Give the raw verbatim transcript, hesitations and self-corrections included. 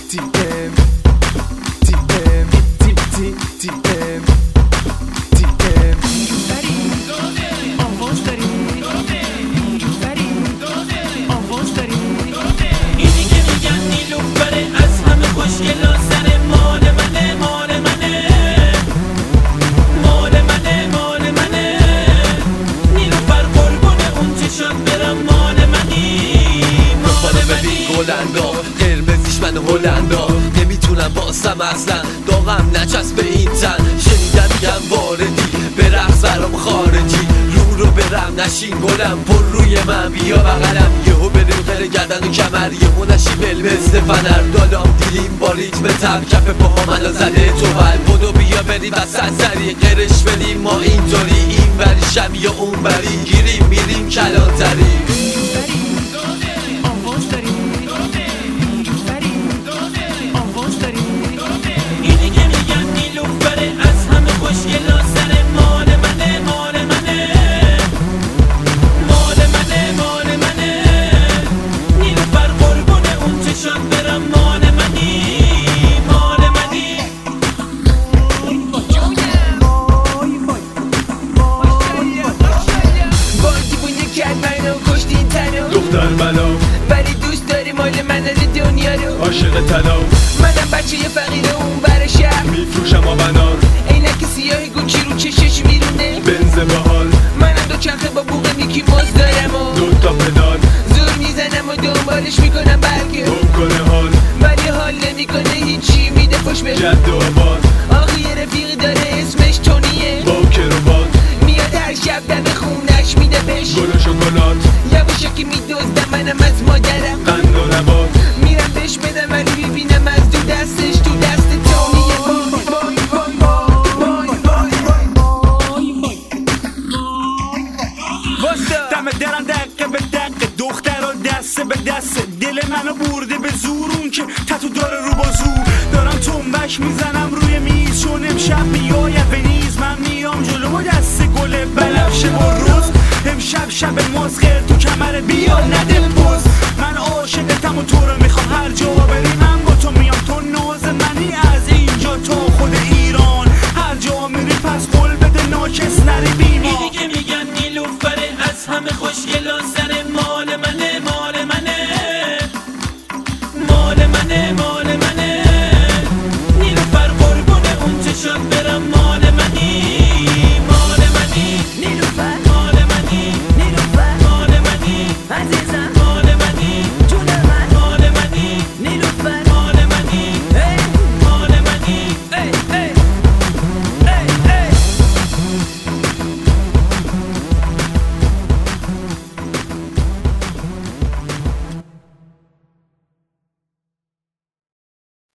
تی ام تی ام تی تی تی ام تی ام آواز داری آواز داری اینی که میگن نیلوفره از همه خوشگلا سر مال منه مال منه مال منه مال منه نیلوفر قربونه اون چشات برم مال منی مال منی هلندا قرمزیش من هلندا نمیتونم باسم اصلا داغم نچسب به این تن شنیدم میگم واردی به رقص برام خارجی رو رو برم نشین گلم پر روی من بیا بغلم یهو بریم غیر گردن و کمر یهو نشی بل مثل فنر دالام دیلیم با ریتم تب کف پاها منو زده تو بل بدو بیا بریم وسط سری غیرش بدیم ما اینطوری این بری شب یا اون بری گیریم میریم کلانتری اینی که میگن نیلوفره از همه خوشگلا سر مال منه مال منه مال منه مال منه نیلوفر قربونه اون چشات برم مال منی مال منی با دیوونه کرد منو کشتی این تنو دختر بلا ولی دوست داری مال من دنیا رو عاشق طلا منم بچه یه فقیر اون بر شهر میفروشم آبنار عینک سیاه گوچی رو چشش میرونه بنز بحال منم دو چرخه با بوق میکی موز دارم و دو تا پدال زور میزنم و دنبالش میکنم برگه خوب کنه حال ولی حال نمیکنه هیچی میده خوش به جد و آباد آخه یه رفیقی داره اسمش تونیه با کروبات میاد هر شب دم خونش میده بهش گل و شکلات یواشکی میدوزدم منم از مادرم قند و نبات میرم بهش بدم ولی ببینم از دو دستش تو دست تونیه وای وای وای وای واسه دم درم دقه به دقه دختر و دست به دست دل منو برده به زور اون که تتو داره رو بازو دارم تنبک میزنم روی میز چون امشب میاید به نیز من میام جلو و دست گل بنفشه با روز امشب شب مسخر تو کمر بیا نده پوز من عاشقتم و تو رو میخوام هر جا بریم من با تو میام تو ناز منی از اینجا تا خود ایران هر جا میری پس قول بده ناکس نری بیما اینی که میگن نیلوفره از همه خوشگلا سر مال منه مال منه مال منه مال منه نیلوفر قربونه اون چشات برم مال منی مال منی نیلوفر مال منی نیلوفر مال منی عزیزم